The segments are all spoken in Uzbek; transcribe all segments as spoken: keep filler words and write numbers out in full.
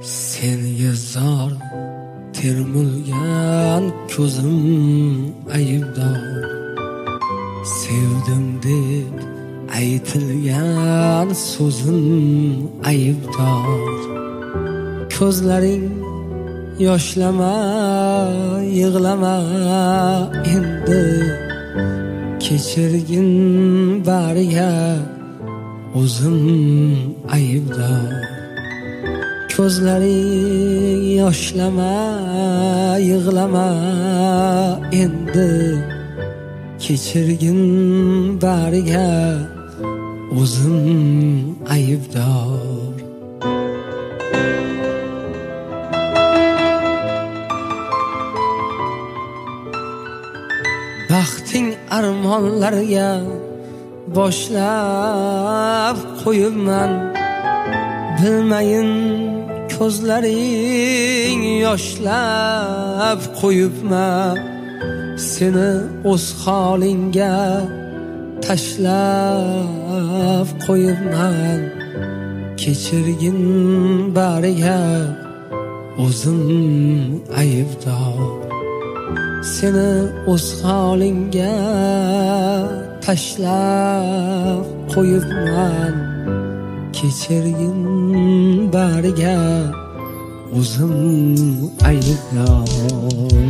Senga zor termulgan ko'zim aybdor, sevdim deb aytilgan so'zim aybdor. Ko'zlaring yoshlama, yig'lama endi, kechirgin bariga o'zim aybdor. Ko'zlaring yoshlama, yig'lama endi, kechirgin bariga o'zim aybdor. Baxting armonlarga boshlab qo'yibman, bilmayin ko'zlaring yoshlab qo'yibman. Seni o'z holingga tashlab qo'yibman, kechirgin bariga o'zim aybdor. Seni o'z holingga tashlab qo'yibman, kechirgin bariga o'zim aybdor.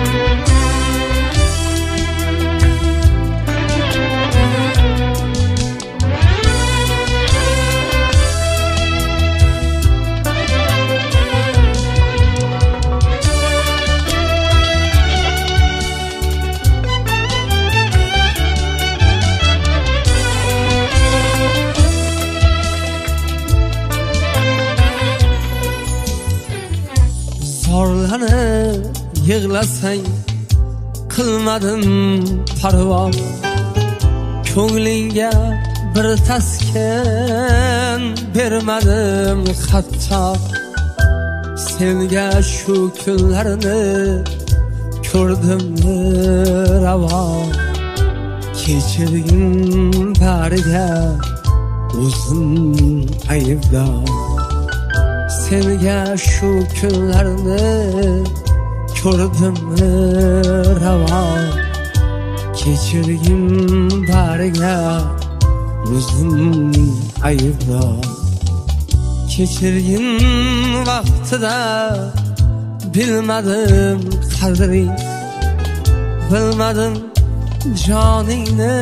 Zorlanib yig'lasang qilmadim parvo, ko'nglingga bir taskin bermadim hatto. Senga shu kunlarni ko'rdimmi ravo, kechirgin bariga o'zim aybdor. Senga shu kunlarni ko'rdimmi ravo, kechirgin bariga o'zim aybdor. Kechirgin vaqtida bilmadim qadring, bilmadim joningni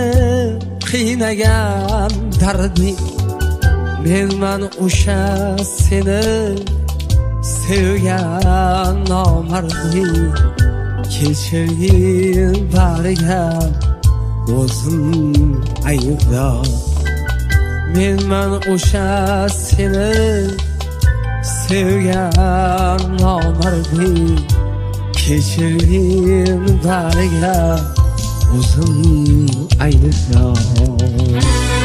qiynagan darding. Menman o'sha seni sevgan nomarding, kechirgin bariga o'zim aybdor. Menman o'sha seni sevgan nomarding, kechirgin bariga o'zim aybdor.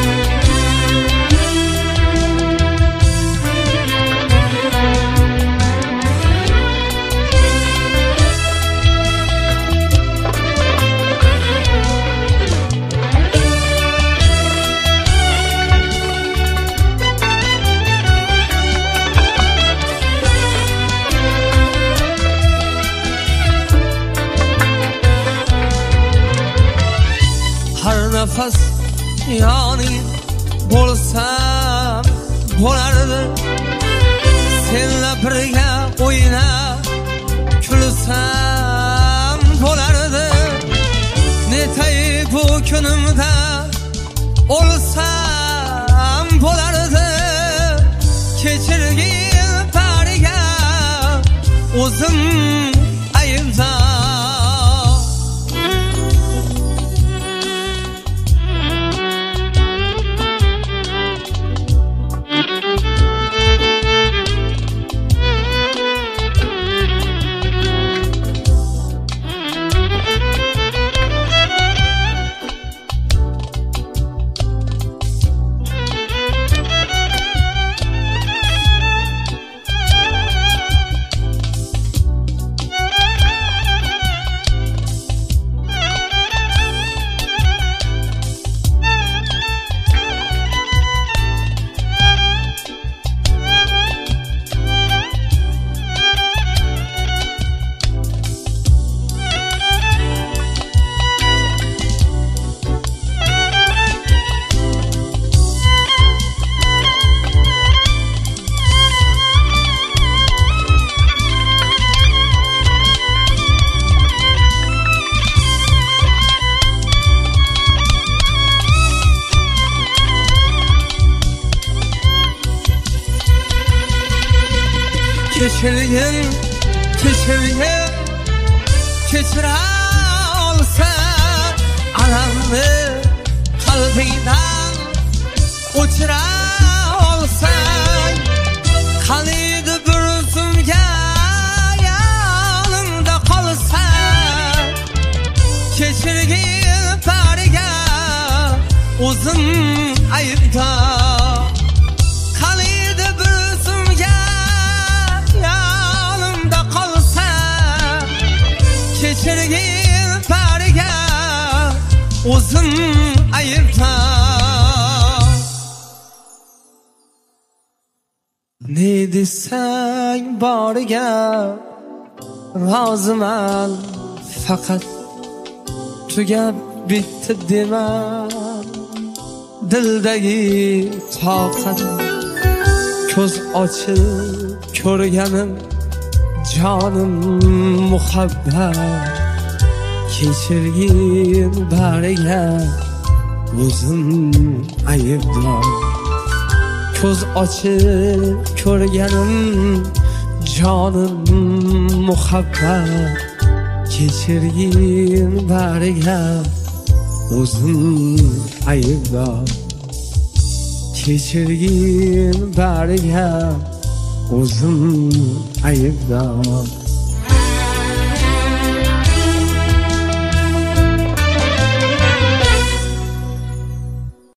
Nafas yoning bo'lsam bo'lardi, senla birga o'ynab kulsam bo'lardi. Netay bu kunimda o'lsam bo'lardi, kechirgin bariga o'zim aybdor. Kechirgin, kechirgin, kechira olsa alamni qalbingdan o'chira olsang, qalidi bir zumga yonimda qolsa, kechirgin bariga o'zim aybdor. Qalidi bir zumga yonimda qolsa, kechirgin bariga o'zim aybdor. Ne desang boriga roziman, faqat tugab bitti dema. Dildagi toqat ko'z ochib ko'rganim jonim muhabbat. Kechirgin bariga o'zim aybdor. Ko'z ochib ko'rganim jonim muhabbat. Kechirgin bariga o'zim aybdor. Kechirgin bariga o'zim aybdor.